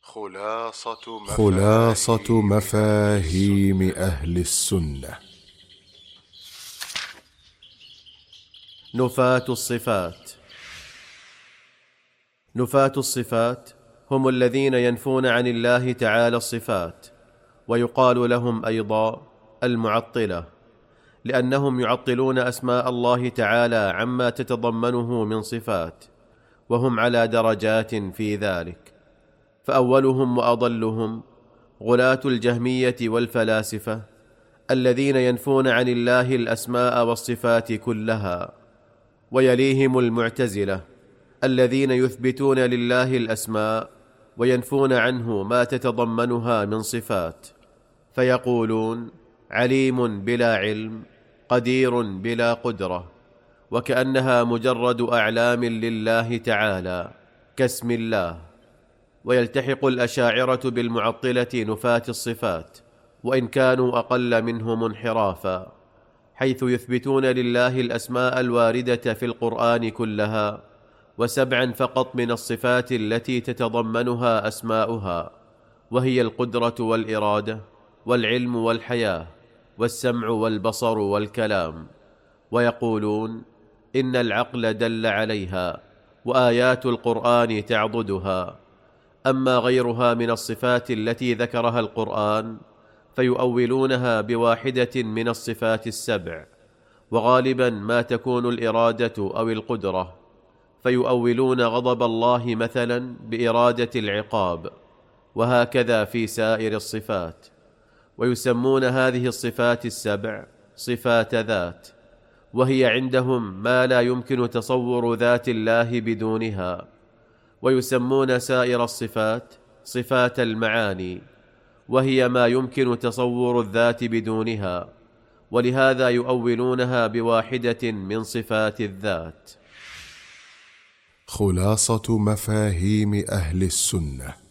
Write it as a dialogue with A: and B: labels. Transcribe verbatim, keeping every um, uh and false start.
A: خلاصة مفاهيم,
B: خلاصة مفاهيم أهل السنة.
C: نفاة الصفات. نفاة الصفات هم الذين ينفون عن الله تعالى الصفات، ويقال لهم أيضا المعطلة، لأنهم يعطلون أسماء الله تعالى عما تتضمنه من صفات، وهم على درجات في ذلك. فأولهم وأضلهم غلاة الجهمية والفلاسفة، الذين ينفون عن الله الأسماء والصفات كلها. ويليهم المعتزلة، الذين يثبتون لله الأسماء وينفون عنه ما تتضمنها من صفات، فيقولون عليم بلا علم، قدير بلا قدرة، وكأنها مجرد أعلام لله تعالى كاسم الله. ويلتحق الأشاعرة بالمعطلة نفاة الصفات، وإن كانوا أقل منهم انحرافا، حيث يثبتون لله الأسماء الواردة في القرآن كلها، وسبعا فقط من الصفات التي تتضمنها أسماؤها، وهي القدرة والإرادة والعلم والحياة والسمع والبصر والكلام. ويقولون إن العقل دل عليها، وآيات القرآن تعضدها. أما غيرها من الصفات التي ذكرها القرآن فيؤولونها بواحدة من الصفات السبع، وغالبا ما تكون الإرادة أو القدرة، فيؤولون غضب الله مثلا بإرادة العقاب، وهكذا في سائر الصفات. ويسمون هذه الصفات السبع صفات ذات، وهي عندهم ما لا يمكن تصور ذات الله بدونها. ويسمون سائر الصفات صفات المعاني، وهي ما يمكن تصور الذات بدونها، ولهذا يؤولونها بواحدة من صفات الذات.
B: خلاصة مفاهيم أهل السنة.